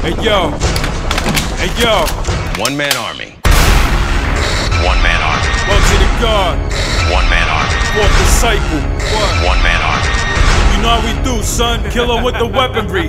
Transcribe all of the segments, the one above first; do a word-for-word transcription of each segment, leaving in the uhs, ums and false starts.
Hey yo, hey yo. One man army. One man army. Word to the God. One man army. Fourth disciple. What? One man army. You know how we do, son. Kill 'em with the weaponry.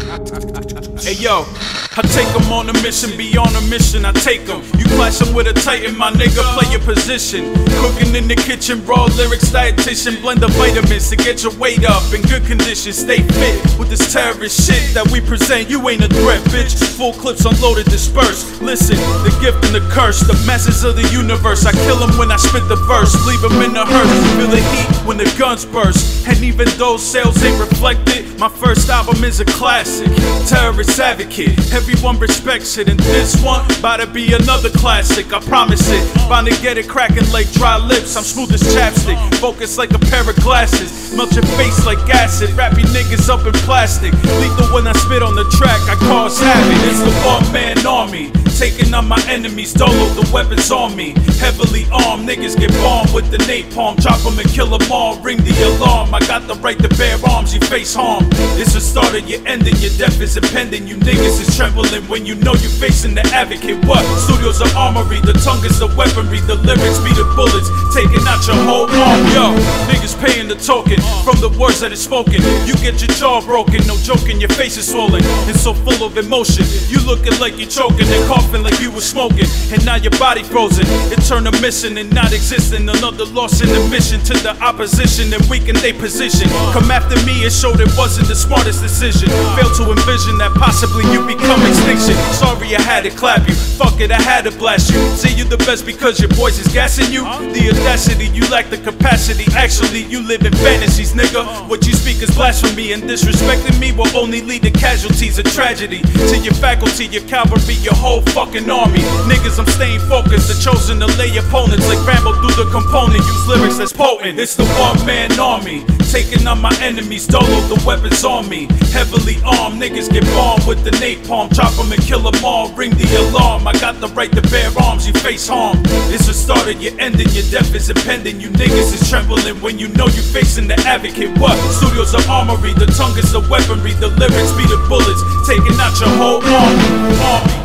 Hey yo, I take 'em on a mission, be on a mission, I take 'em. You clash 'em with a titan, my nigga, play your position. Cooking in the kitchen, raw lyrics, dietitian, blend the vitamins to get your weight up in good condition. Stay fit with this terrorist shit that we present. You ain't a threat, bitch. Full clips unloaded, dispersed. Listen, the gift and the curse, the message of the universe. I kill 'em when I spit the verse, leave 'em in the hearse. Feel the heat when the guns burst. And even though sales ain't reflected, my first album is a classic. Terrorist advocate, everyone respects it, and this one bout to be another classic, I promise it. Bound to get it cracking like dry lips, I'm smooth as chapstick, focused like a pair of glasses, melt your face like acid, wrap you niggas up in plastic. Lethal when I spit on the track, I cause havoc. It's the one-man army, taking on my enemies, dolo, the weapons on me. Heavily armed, niggas get bombed with the napalm, chop 'em and kill 'em all, ring the alarm. I got the right to bear arms, you face harm. It's the start of your ending, your death is impending. You niggas is trembling when you know you're facing the advocate. What? Studios are armory, the tongue is the weaponry, the lyrics be the bullets, taking out your whole arm. Yo, niggas paying the token from the words that is spoken. You get your jaw broken, no joking, your face is swollen and so full of emotion. You looking like you're choking and coughing like you was smoking, and now your body frozen. It turned to missing and not existing. Another loss in the mission to the opposition and weaken their position. Come after me, it showed it wasn't the smartest decision. Failed to envision that possibly you become extinction. Sorry I had to clap you, fuck it, I had to blast you. Say you the best because your voice is gassing you. The audacity, you lack the capacity. Actually, you live in fantasies, nigga. What you speak is blasphemy, and disrespecting me will only lead to casualties of tragedy. To your faculty, your cavalry, your whole fucking army. Niggas, I'm staying focused, the chosen to lay opponents like Rambo through the component. Use lyrics that's potent. It's the one-man army, taking on my enemies, dolo, the weapons on me. Heavily armed, niggas get bombed with the napalm, chop 'em and kill 'em all, ring the alarm. I got the right to bear arms, you face harm. It's the start of your ending, your death is impending. You niggas is trembling when you know you're facing the advocate. What? Studios are armory, the tongue is the weaponry, the lyrics be the bullets, taking out your whole army. army.